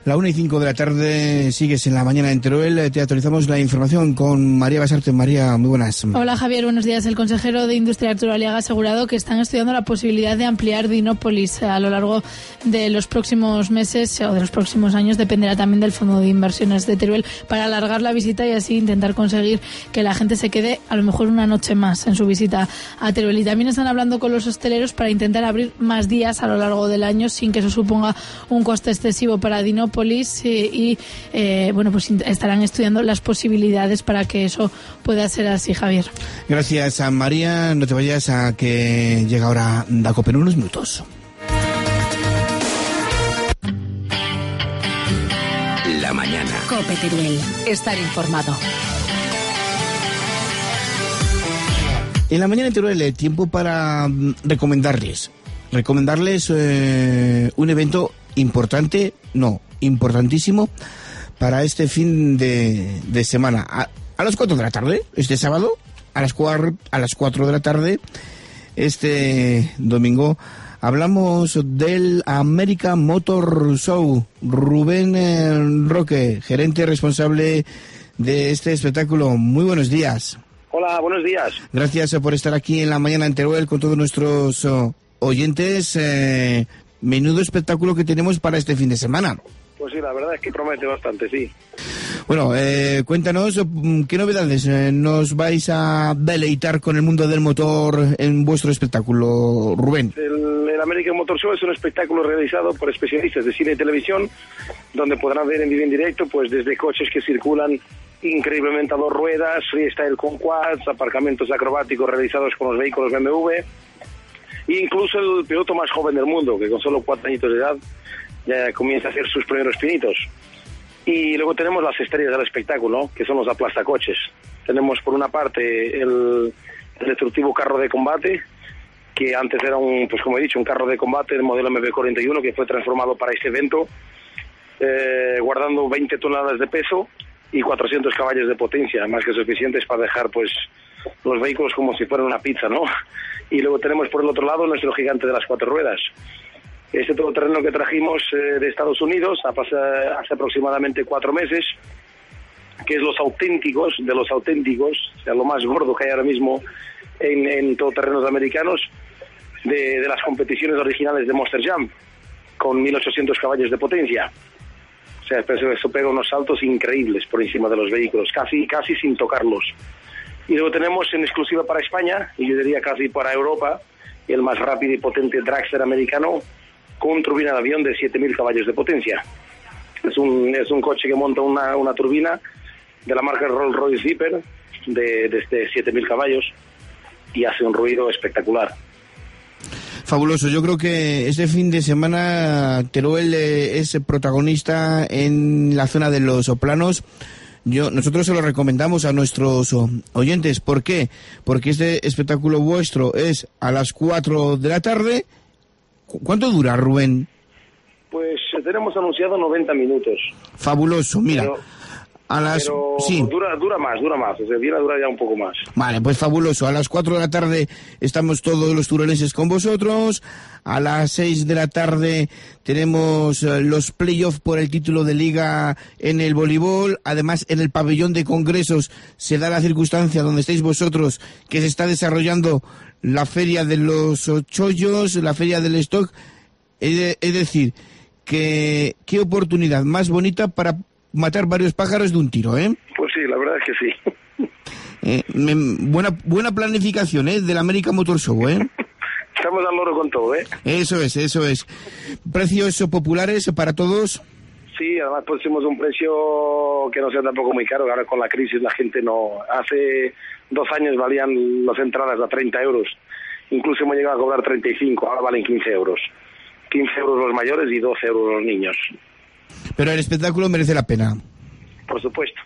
La 1:05 de la tarde, sigues en la mañana en Teruel. Te actualizamos la información con María Basarte. María, muy buenas. Hola Javier, buenos días. El consejero de Industria Arturo Aliaga ha asegurado que están estudiando la posibilidad de ampliar Dinópolis a lo largo de los próximos meses o de los próximos años. Dependerá también del Fondo de Inversiones de Teruel para alargar la visita y así intentar conseguir que la gente se quede a lo mejor una noche más en su visita a Teruel. Y también están hablando con los hosteleros para intentar abrir más días a lo largo del año sin que eso suponga un coste excesivo para Dinópolis. Bueno, pues estarán estudiando las posibilidades para que eso pueda ser así, Javier. Gracias a María. No te vayas, a que llega ahora Dacope en unos minutos. La mañana. COPE Teruel. Estar informado. En la mañana en Teruel, tiempo para recomendarles un evento importantísimo para este fin de semana. A las 4 de la tarde, este sábado, a las 4 de la tarde, este domingo, hablamos del American Motor Show. Rubén Roque, gerente responsable de este espectáculo. Muy buenos días. Hola, buenos días. Gracias por estar aquí en la mañana en Teruel con todos nuestros oyentes. Menudo espectáculo que tenemos para este fin de semana. Pues sí, la verdad es que promete bastante, sí. Bueno, cuéntanos qué novedades nos vais a deleitar con el mundo del motor en vuestro espectáculo, Rubén. El American Motor Show es un espectáculo realizado por especialistas de cine y televisión, donde podrán ver en vivo en directo, pues desde coches que circulan increíblemente a 2 ruedas, freestyle con quads, aparcamientos acrobáticos realizados con los vehículos BMW, e incluso el piloto más joven del mundo, que con solo 4 añitos de edad ya comienza a hacer sus primeros pinitos. Y luego tenemos las estrellas del espectáculo, que son los aplastacoches. Tenemos por una parte el destructivo carro de combate, que antes era pues como he dicho, un carro de combate del modelo MB41, que fue transformado para este evento, guardando 20 toneladas de peso y 400 caballos de potencia, más que suficientes para dejar pues los vehículos como si fueran una pizza, ¿no? Y luego tenemos por el otro lado nuestro gigante de las 4 ruedas. Este todoterreno que trajimos de Estados Unidos hace aproximadamente 4 meses, que es los auténticos de los auténticos, o sea, lo más gordo que hay ahora mismo en todoterrenos americanos, de las competiciones originales de Monster Jam, con 1800 caballos de potencia. O sea, eso pega unos saltos increíbles por encima de los vehículos, casi sin tocarlos. Y luego tenemos en exclusiva para España, y yo diría casi para Europa, el más rápido y potente dragster americano, con turbina de avión de 7000 caballos de potencia. Es un coche que monta una turbina de la marca Rolls-Royce Viper de 7000 caballos y hace un ruido espectacular. Fabuloso. Yo creo que este fin de semana Teruel es protagonista en la zona de los planos. Nosotros se lo recomendamos a nuestros oyentes. ¿Por qué? Porque este espectáculo vuestro es a las 4 de la tarde. ¿Cuánto dura, Rubén? Pues tenemos anunciado 90 minutos. Fabuloso, mira. Sí. Dura más, o sea, viene a durar ya un poco más. Vale, pues fabuloso. A las 4 de la tarde estamos todos los turolenses con vosotros. A las 6 de la tarde tenemos los playoffs por el título de liga en el voleibol. Además, en el pabellón de congresos se da la circunstancia donde estáis vosotros, que se está desarrollando la feria de los chollos, la feria del stock. Es decir, que qué oportunidad más bonita para matar varios pájaros de un tiro, ¿eh? Pues sí, la verdad es que sí. Buena planificación, del American Motor Show, ¿eh? Estamos al loro con todo, ¿eh? Eso es. ¿Precios populares para todos? Sí, además pusimos un precio que no sea tampoco muy caro. Ahora con la crisis la gente no... Hace 2 años valían las entradas a 30 euros. Incluso hemos llegado a cobrar 35, ahora valen 15 euros. 15 euros los mayores y 12 euros los niños. Pero el espectáculo merece la pena. Por supuesto.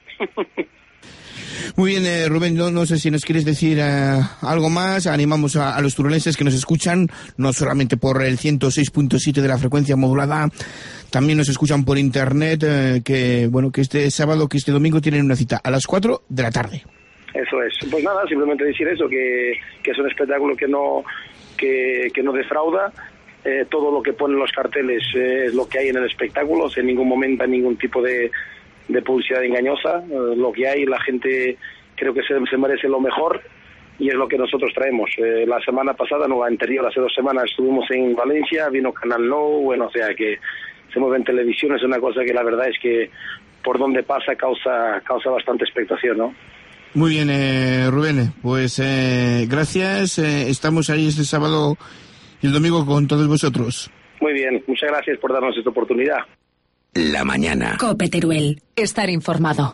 Muy bien, Rubén, no sé si nos quieres decir algo más. Animamos a los turolenses que nos escuchan, no solamente por el 106.7 de la frecuencia modulada, también nos escuchan por internet, que este sábado, que este domingo tienen una cita a las 4 de la tarde. Eso es. Pues nada, simplemente decir eso, que es un espectáculo que no defrauda, todo lo que ponen los carteles es lo que hay en el espectáculo, en ningún momento hay ningún tipo de publicidad engañosa. Lo que hay, la gente creo que se merece lo mejor y es lo que nosotros traemos. La semana pasada, no, la anterior, hace 2 semanas estuvimos en Valencia, vino Canal Nou, bueno, o sea que se mueve en televisión, es una cosa que la verdad es que por donde pasa causa bastante expectación, ¿no? Muy bien, Rubén, pues gracias, estamos ahí este sábado y el domingo con todos vosotros. Muy bien, muchas gracias por darnos esta oportunidad. La mañana. COPE Teruel. Estar informado.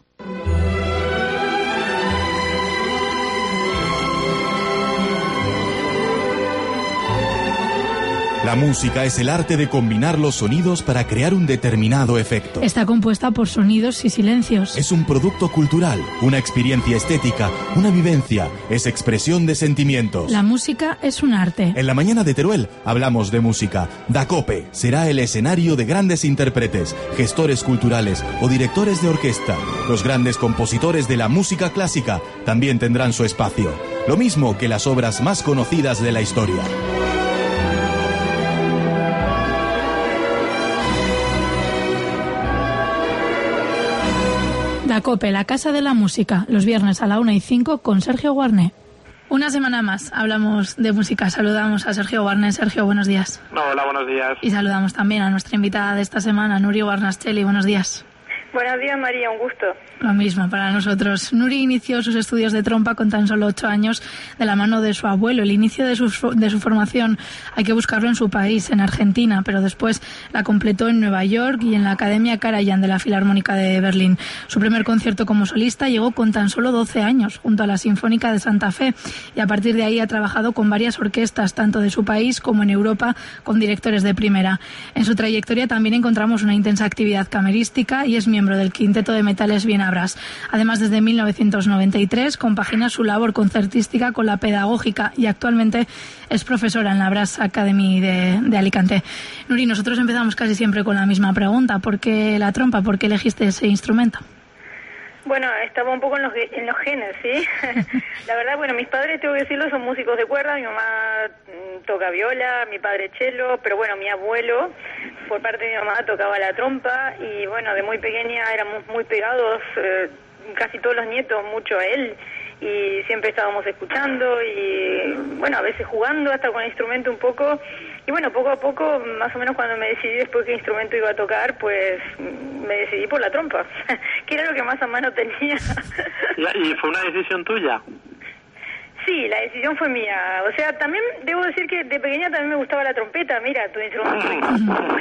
La música es el arte de combinar los sonidos para crear un determinado efecto. Está compuesta por sonidos y silencios. Es un producto cultural, una experiencia estética, una vivencia, es expresión de sentimientos. La música es un arte. En la mañana de Teruel hablamos de música. DACOPE será el escenario de grandes intérpretes, gestores culturales o directores de orquesta. Los grandes compositores de la música clásica también tendrán su espacio, lo mismo que las obras más conocidas de la historia. DACOPE, la Casa de la Música, los viernes a la 1:05 con Sergio Guarné. Una semana más hablamos de música. Saludamos a Sergio Guarné. Sergio, buenos días. Hola, buenos días. Y saludamos también a nuestra invitada de esta semana, Nuri Guarnastelli. Buenos días. Buenos días, María, un gusto. Lo mismo para nosotros. Nuri inició sus estudios de trompa con tan solo 8 años de la mano de su abuelo. El inicio de su formación hay que buscarlo en su país, en Argentina, pero después la completó en Nueva York y en la Academia Karajan de la Filarmónica de Berlín. Su primer concierto como solista llegó con tan solo 12 años, junto a la Sinfónica de Santa Fe, y a partir de ahí ha trabajado con varias orquestas, tanto de su país como en Europa, con directores de primera. En su trayectoria también encontramos una intensa actividad camerística y es miembro del Quinteto de Metales Viena Brass. Además, desde 1993 compagina su labor concertística con la pedagógica y actualmente es profesora en la Brass Academy de Alicante. Nuri, nosotros empezamos casi siempre con la misma pregunta. ¿Por qué la trompa? ¿Por qué elegiste ese instrumento? Bueno, estaba un poco en los genes, ¿sí? La verdad, bueno, mis padres, tengo que decirlo, son músicos de cuerda. Mi mamá toca viola, mi padre cello, pero bueno, mi abuelo, por parte de mi mamá, tocaba la trompa y bueno, de muy pequeña éramos muy pegados, casi todos los nietos, mucho a él, y siempre estábamos escuchando y bueno, a veces jugando hasta con el instrumento un poco. Y bueno, poco a poco, más o menos cuando me decidí después qué instrumento iba a tocar, pues me decidí por la trompa, que era lo que más a mano tenía. ¿Y fue una decisión tuya? Sí, la decisión fue mía. O sea, también debo decir que de pequeña también me gustaba la trompeta. Mira, tu instrumento.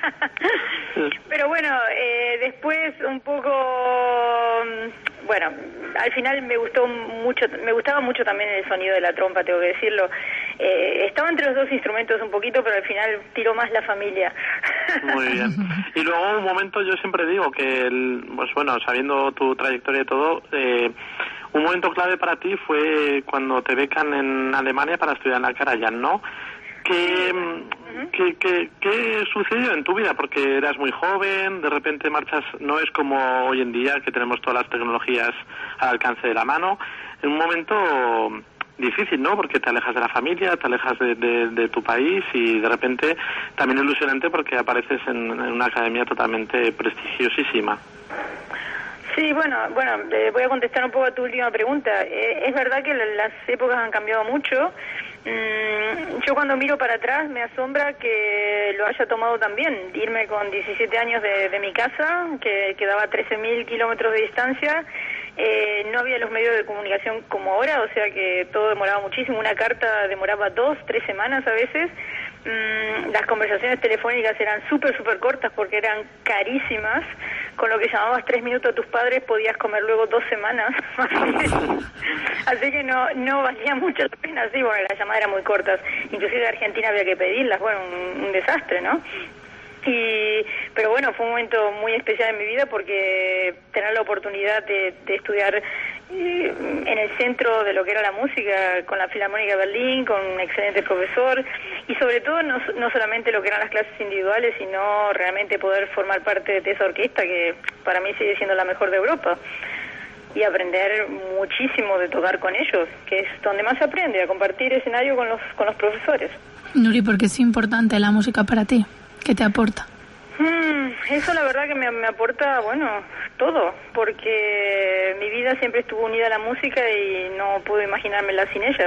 Pero bueno, después un poco... Bueno, al final me gustaba mucho también el sonido de la trompa, tengo que decirlo. Estaba entre los dos instrumentos un poquito, pero al final tiró más la familia. Muy bien. Y luego un momento, yo siempre digo que, pues bueno, sabiendo tu trayectoria y todo, un momento clave para ti fue cuando te becan en Alemania para estudiar en la Karajan, ¿no? ¿Qué sucedió en tu vida? Porque eras muy joven, de repente marchas, no es como hoy en día que tenemos todas las tecnologías al alcance de la mano. En un momento difícil, ¿no? Porque te alejas de la familia, te alejas de tu país y de repente también ilusionante porque apareces en una academia totalmente prestigiosísima. Sí, bueno, voy a contestar un poco a tu última pregunta. Es verdad que las épocas han cambiado mucho. Yo cuando miro para atrás me asombra que lo haya tomado también. Irme con 17 años de mi casa, que quedaba a 13.000 kilómetros de distancia. No había los medios de comunicación como ahora, o sea que todo demoraba muchísimo. Una carta demoraba 2-3 semanas a veces. Las conversaciones telefónicas eran súper cortas porque eran carísimas. Con lo que llamabas 3 minutos a tus padres podías comer luego 2 semanas más o menos. Así que no valía mucho la pena. Sí, bueno, las llamadas eran muy cortas. Inclusive de Argentina había que pedirlas. Bueno, un desastre, ¿no? Pero bueno, fue un momento muy especial en mi vida porque tener la oportunidad de estudiar en el centro de lo que era la música, con la Filarmónica de Berlín, con un excelente profesor y sobre todo no solamente lo que eran las clases individuales, sino realmente poder formar parte de esa orquesta que para mí sigue siendo la mejor de Europa. y aprender muchísimo de tocar con ellos, que es donde más se aprende, a compartir escenario con los profesores. Nuri, ¿por qué es importante la música para ti? ¿Qué te aporta? Eso la verdad que me aporta, bueno, todo, porque mi vida siempre estuvo unida a la música y no puedo imaginármela sin ella.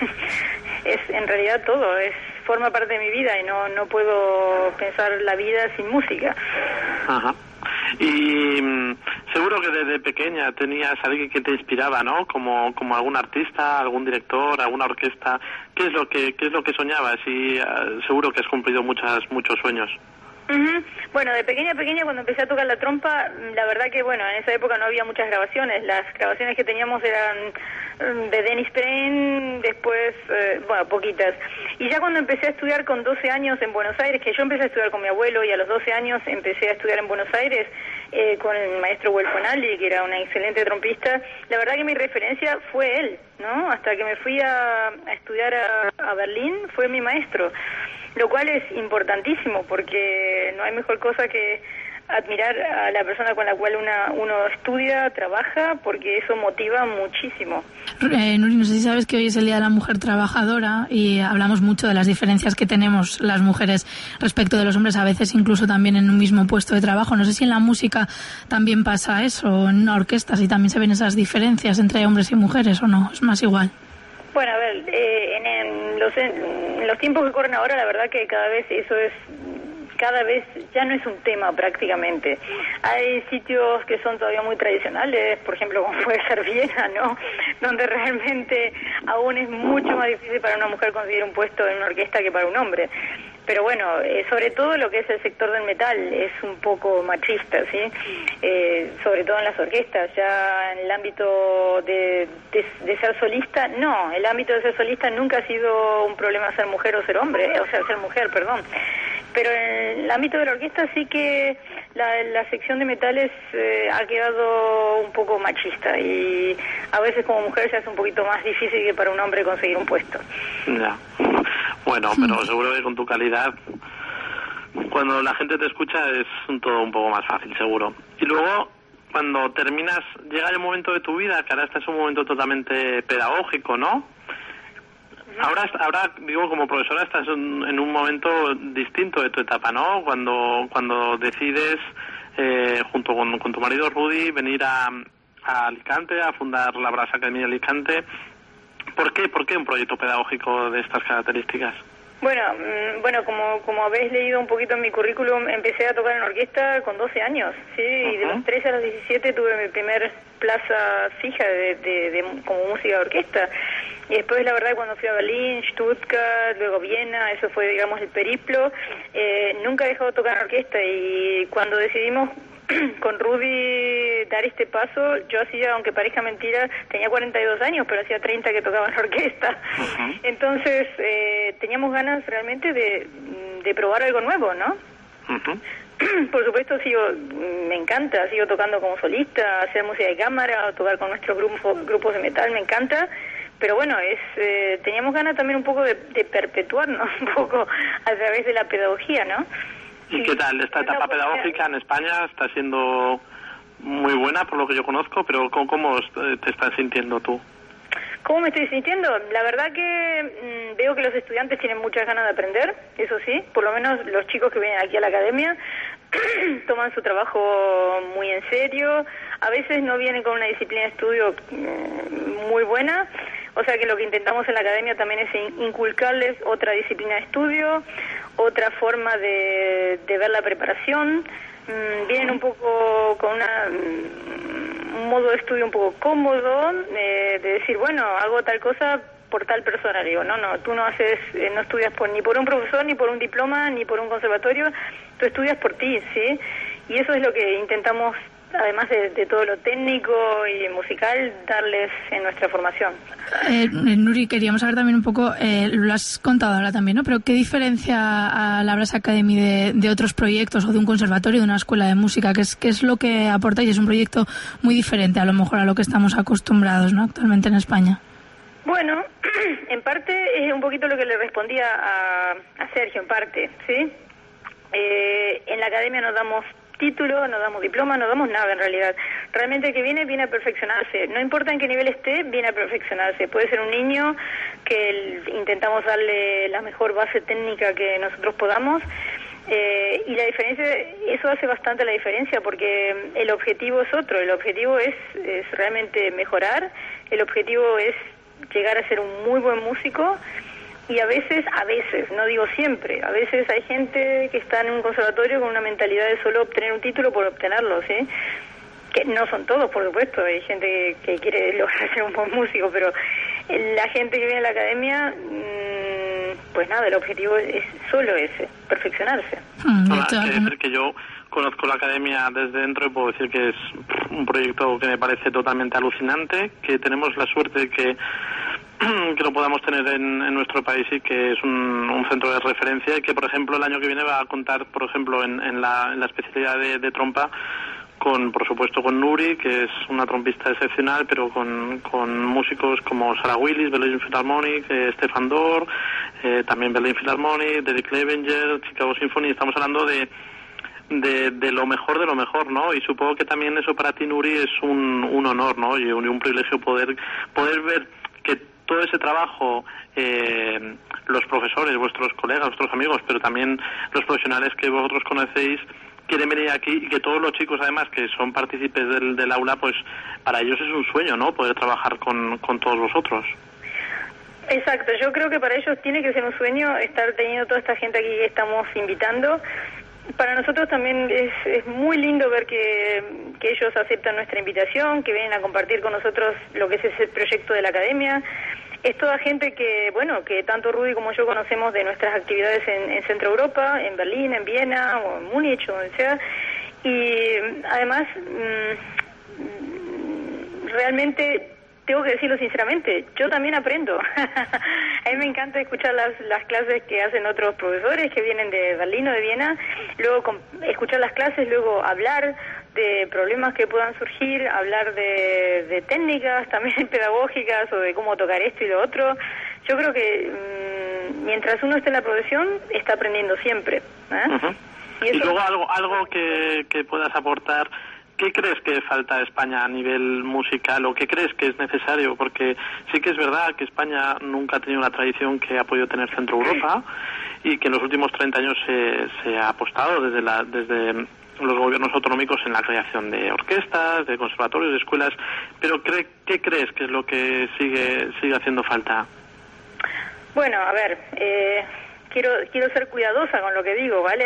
Es en realidad todo, forma parte de mi vida y no puedo pensar la vida sin música. Ajá. Y seguro que desde pequeña tenías alguien que te inspiraba, ¿no? Como algún artista, algún director, alguna orquesta. ¿Qué es lo que soñabas? Y seguro que has cumplido muchos sueños. Uh-huh. Bueno, de pequeña cuando empecé a tocar la trompa, la verdad que bueno, en esa época no había muchas grabaciones. Las grabaciones que teníamos eran de Dennis Payne, después, poquitas. Y ya cuando empecé a estudiar con 12 años en Buenos Aires, que yo empecé a estudiar con mi abuelo y a los 12 años empecé a estudiar en Buenos Aires con el maestro Huelfonaldi, que era una excelente trompista, la verdad que mi referencia fue él, ¿no? Hasta que me fui a estudiar a Berlín, fue mi maestro. Lo cual es importantísimo porque no hay mejor cosa que admirar a la persona con la cual uno estudia, trabaja, porque eso motiva muchísimo. Nuri, no sé si sabes que hoy es el Día de la Mujer Trabajadora y hablamos mucho de las diferencias que tenemos las mujeres respecto de los hombres, a veces incluso también en un mismo puesto de trabajo. No sé si en la música también pasa eso, en una orquesta, si también se ven esas diferencias entre hombres y mujeres o no, es más igual. Bueno, a ver, en los tiempos que corren ahora, la verdad que cada vez ya no es un tema prácticamente. Hay sitios que son todavía muy tradicionales, por ejemplo, como puede ser Viena, ¿no? Donde realmente aún es mucho más difícil para una mujer conseguir un puesto en una orquesta que para un hombre. Pero bueno, sobre todo lo que es el sector del metal es un poco machista, ¿sí? Sobre todo en las orquestas. Ya en el ámbito de ser solista, no. El ámbito de ser solista nunca ha sido un problema ser mujer o ser hombre, ser mujer, perdón. Pero en el ámbito de la orquesta sí que la sección de metales ha quedado un poco machista y a veces como mujer se hace un poquito más difícil que para un hombre conseguir un puesto. Ya. Bueno, pero seguro que con tu calidad, cuando la gente te escucha es todo un poco más fácil, seguro. Y luego, cuando terminas, llega el momento de tu vida, que ahora este es un momento totalmente pedagógico, ¿no? Ahora digo, como profesora estás en un momento distinto de tu etapa, ¿no? Cuando decides, junto con tu marido Rudy, venir a Alicante, a fundar la Brass Academy de Alicante. ¿Por qué un proyecto pedagógico de estas características? Bueno, como habéis leído un poquito en mi currículum, empecé a tocar en orquesta con 12 años, ¿sí? Uh-huh. Y de los 13 a los 17 tuve mi primer plaza fija como música de orquesta. Y después, la verdad, cuando fui a Berlín, Stuttgart, luego Viena, eso fue, digamos, el periplo, nunca he dejado de tocar en orquesta. Y cuando decidimos con Rudy dar este paso, yo hacía, aunque parezca mentira, tenía 42 años, pero hacía 30 que tocaba en orquesta. Uh-huh. Entonces, teníamos ganas realmente de probar algo nuevo, ¿no? Uh-huh. Por supuesto, me encanta, sigo tocando como solista, hacer música de cámara, tocar con nuestros grupos de metal, me encanta. Pero bueno, teníamos ganas también un poco de perpetuarnos un poco a través de la pedagogía, ¿no? ¿Y qué tal? Esta etapa pedagógica en España está siendo muy buena, por lo que yo conozco, pero ¿cómo te estás sintiendo tú? ¿Cómo me estoy sintiendo? La verdad que veo que los estudiantes tienen muchas ganas de aprender, eso sí, por lo menos los chicos que vienen aquí a la academia toman su trabajo muy en serio, a veces no vienen con una disciplina de estudio muy buena, o sea que lo que intentamos en la academia también es inculcarles otra disciplina de estudio, otra forma de ver la preparación. Vienen un poco con un modo de estudio un poco cómodo, de decir, bueno, hago tal cosa por tal persona. Digo, no, tú no estudias ni por un profesor, ni por un diploma, ni por un conservatorio, tú estudias por ti, ¿sí? Y eso es lo que intentamos, además de todo lo técnico y musical, darles en nuestra formación. Nuri, queríamos saber también un poco, lo has contado ahora también, ¿no? Pero ¿qué diferencia a la Brass Academy de otros proyectos o de un conservatorio, de una escuela de música? ¿Qué es lo que aportáis? Es un proyecto muy diferente a lo mejor a lo que estamos acostumbrados, ¿no? Actualmente en España. Bueno, en parte es un poquito lo que le respondía a Sergio, en parte, ¿sí? En la academia nos damos título, no damos diploma, no damos nada en realidad. Realmente el que viene a perfeccionarse. No importa en qué nivel esté, viene a perfeccionarse. Puede ser un niño que intentamos darle la mejor base técnica que nosotros podamos. Y la diferencia, eso hace bastante la diferencia, porque el objetivo es otro. El objetivo es realmente mejorar. El objetivo es llegar a ser un muy buen músico. Y a veces, no digo siempre, a veces hay gente que está en un conservatorio con una mentalidad de solo obtener un título por obtenerlo, ¿sí? Que no son todos, por supuesto, hay gente que quiere lograr ser un buen músico, pero la gente que viene a la academia, pues nada, el objetivo es solo ese, perfeccionarse. Es decir, que yo conozco la academia desde dentro y puedo decir que es un proyecto que me parece totalmente alucinante, que tenemos la suerte de que lo podamos tener en nuestro país y que es un centro de referencia y que, por ejemplo, el año que viene va a contar, por ejemplo, en la especialidad de trompa, por supuesto con Nuri, que es una trompista excepcional, pero con músicos como Sarah Willis, Berlin Philharmonic, Stefan Dorr, también Berlin Philharmonic, Derek Levenger, Chicago Symphony. Estamos hablando de lo mejor, ¿no? Y supongo que también eso para ti, Nuri, es un honor, ¿no? Y un privilegio poder ver que todo ese trabajo, los profesores, vuestros colegas, vuestros amigos, pero también los profesionales que vosotros conocéis, quieren venir aquí, y que todos los chicos, además, que son partícipes del aula, pues para ellos es un sueño, ¿no?, poder trabajar con todos vosotros. Exacto, yo creo que para ellos tiene que ser un sueño estar teniendo toda esta gente aquí que estamos invitando. Para nosotros también es muy lindo ver que ellos aceptan nuestra invitación, que vienen a compartir con nosotros lo que es ese proyecto de la academia. Es toda gente que, bueno, que tanto Rudy como yo conocemos de nuestras actividades en Centro Europa, en Berlín, en Viena o en Múnich o donde sea. Y además, realmente tengo que decirlo sinceramente, yo también aprendo. A mí me encanta escuchar las clases que hacen otros profesores que vienen de Berlín o de Viena, luego escuchar las clases, luego hablar de problemas que puedan surgir, hablar de técnicas también pedagógicas o de cómo tocar esto y lo otro. Yo creo que mientras uno esté en la profesión, está aprendiendo siempre. Uh-huh. Y luego algo que puedas aportar. ¿Qué crees que falta a España a nivel musical o qué crees que es necesario? Porque sí que es verdad que España nunca ha tenido la tradición que ha podido tener Centro Europa y que en los últimos 30 años se ha apostado desde los gobiernos autonómicos en la creación de orquestas, de conservatorios, de escuelas. Pero ¿qué crees que es lo que sigue haciendo falta? Bueno, a ver, quiero ser cuidadosa con lo que digo, ¿vale?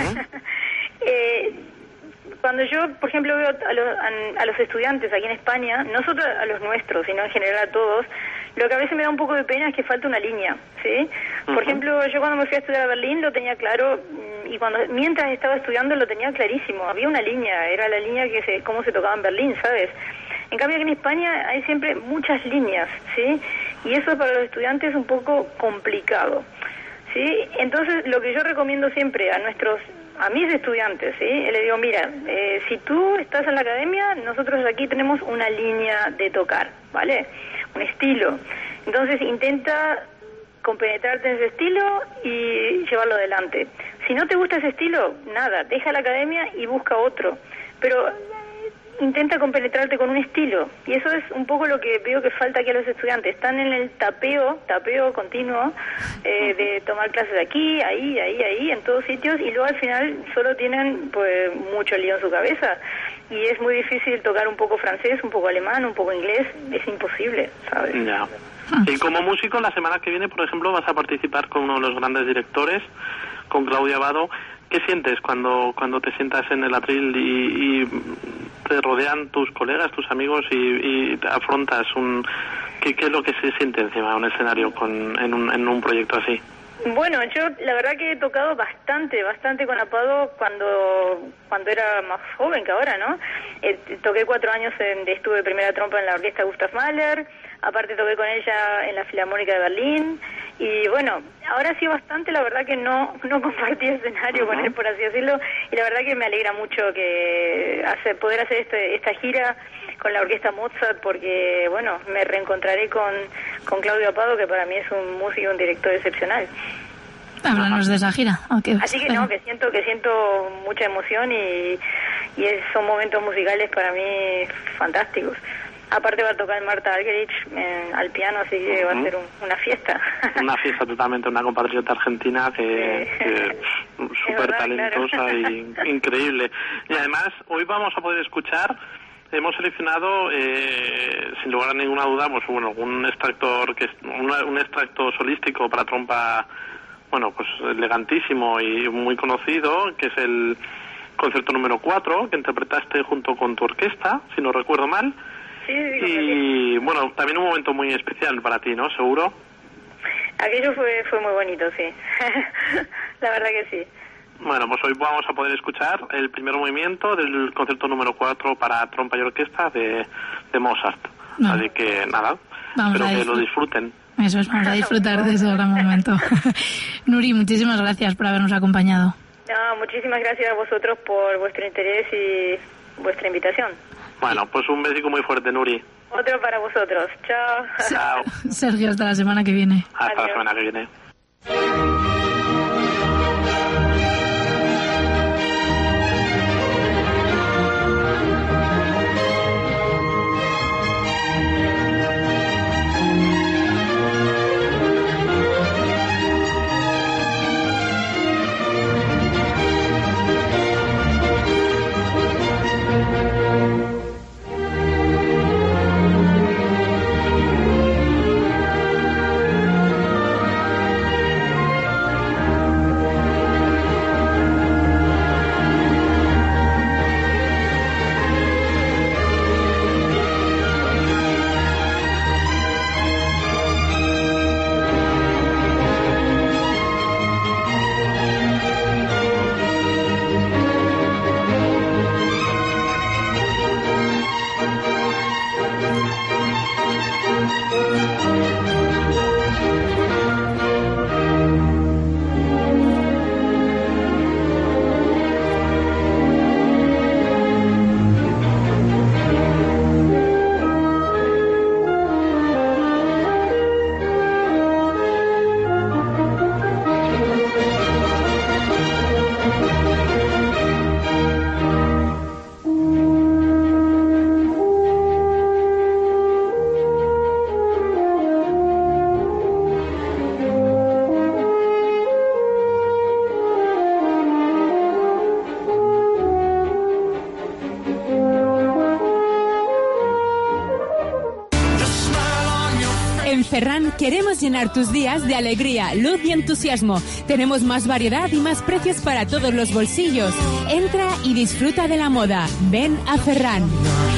Uh-huh. Cuando yo, por ejemplo, veo a los estudiantes aquí en España, no solo a los nuestros, sino en general a todos, lo que a veces me da un poco de pena es que falta una línea, ¿sí? Por ejemplo, yo cuando me fui a estudiar a Berlín lo tenía claro, y mientras estaba estudiando lo tenía clarísimo, había una línea, era la línea cómo se tocaba en Berlín, ¿sabes? En cambio aquí en España hay siempre muchas líneas, ¿sí? Y eso para los estudiantes es un poco complicado, ¿sí? Entonces lo que yo recomiendo siempre a mis estudiantes, ¿sí? Les digo, mira, si tú estás en la academia, nosotros aquí tenemos una línea de tocar, ¿vale? Un estilo. Entonces intenta compenetrarte en ese estilo y llevarlo adelante. Si no te gusta ese estilo, nada, deja la academia y busca otro. Pero intenta compenetrarte con un estilo. Y eso es un poco lo que veo que falta aquí a los estudiantes. Están en el tapeo continuo, de tomar clases aquí, ahí, en todos sitios, y luego al final solo tienen pues mucho lío en su cabeza. Y es muy difícil tocar un poco francés, un poco alemán, un poco inglés. Es imposible, ¿sabes? Ya. Y como músico, la semana que viene, por ejemplo, vas a participar con uno de los grandes directores, con Claudio Abbado. ¿Qué sientes cuando te sientas en el atril y te rodean tus colegas, tus amigos y te afrontas ¿qué es lo que se siente encima de un escenario en un proyecto así? Bueno, yo la verdad que he tocado bastante con Abbado cuando era más joven que ahora, ¿no? Toqué 4 años estuve primera trompa en la orquesta Gustav Mahler, aparte toqué con ella en la Filarmónica de Berlín, y bueno, ahora sí bastante, la verdad que no compartí escenario con él, por así decirlo, y la verdad que me alegra mucho poder hacer esta gira con la orquesta Mozart, porque bueno, me reencontraré con Claudio Abbado, que para mí es un músico y un director excepcional. Háblanos de esa gira. Así que no, que siento mucha emoción y son momentos musicales para mí fantásticos. Aparte va a tocar Marta Argerich al piano, así que va a ser una fiesta. Una fiesta totalmente, una compatriota argentina que súper talentosa, claro. Y increíble. Y además, hoy vamos a poder escuchar, hemos seleccionado, sin lugar a ninguna duda, pues bueno, un extracto solístico para trompa, bueno, pues elegantísimo y muy conocido, que es el concierto número 4, que interpretaste junto con tu orquesta, si no recuerdo mal. Sí, y bueno, también un momento muy especial para ti, ¿no? Seguro. Aquello fue muy bonito, sí. La verdad que sí. Bueno, pues hoy vamos a poder escuchar el primer movimiento del concierto número 4 para trompa y orquesta de Mozart. No. Así que nada, espero que lo disfruten. Eso es, vamos a disfrutar de ese gran momento. Nuri, muchísimas gracias por habernos acompañado. No, muchísimas gracias a vosotros por vuestro interés y vuestra invitación. Bueno, pues un besico muy fuerte, Nuri. Otro para vosotros. Chao. Chao. Sergio, hasta la semana que viene. Hasta la semana que viene. Ferran queremos llenar tus días de alegría, luz y entusiasmo. Tenemos más variedad y más precios para todos los bolsillos. Entra y disfruta de la moda. Ven a Ferran.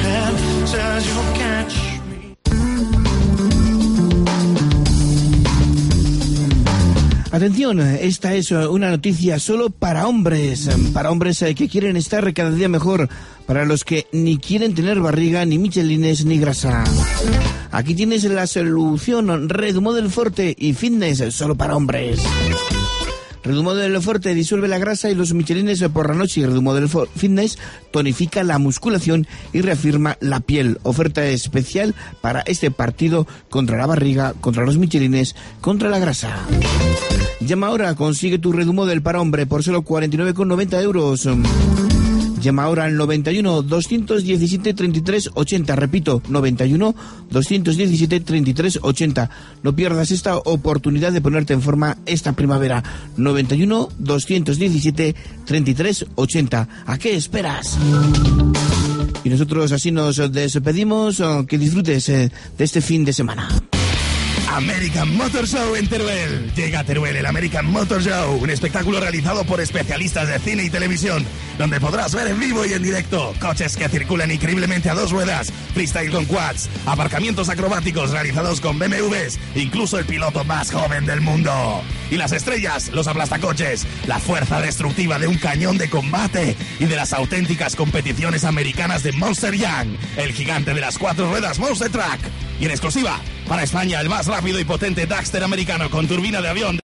Atención, esta es una noticia solo para hombres que quieren estar cada día mejor, para los que ni quieren tener barriga, ni michelines, ni grasa. Aquí tienes la solución Redumodel Forte y Fitness solo para hombres. Redumodel Forte disuelve la grasa y los michelines por la noche, y Redumodel Fitness tonifica la musculación y reafirma la piel. Oferta especial para este partido contra la barriga, contra los michelines, contra la grasa. Llama ahora, consigue tu Redumodel para hombre por solo 49,90 euros. Llama ahora al 91 217 33 80. Repito, 91 217 33 80. No pierdas esta oportunidad de ponerte en forma esta primavera. 91 217 33 80. ¿A qué esperas? Y nosotros así nos despedimos. Que disfrutes de este fin de semana. American Motor Show en Teruel. Llega a Teruel el American Motor Show, un espectáculo realizado por especialistas de cine y televisión, donde podrás ver en vivo y en directo coches que circulan increíblemente a dos ruedas, freestyle con quads, aparcamientos acrobáticos realizados con BMWs, incluso el piloto más joven del mundo. Y las estrellas, los aplastacoches, la fuerza destructiva de un cañón de combate y de las auténticas competiciones americanas de Monster Jam, el gigante de las 4 ruedas Monster Truck. Y en exclusiva, para España, el más rápido y potente Daxter americano con turbina de avión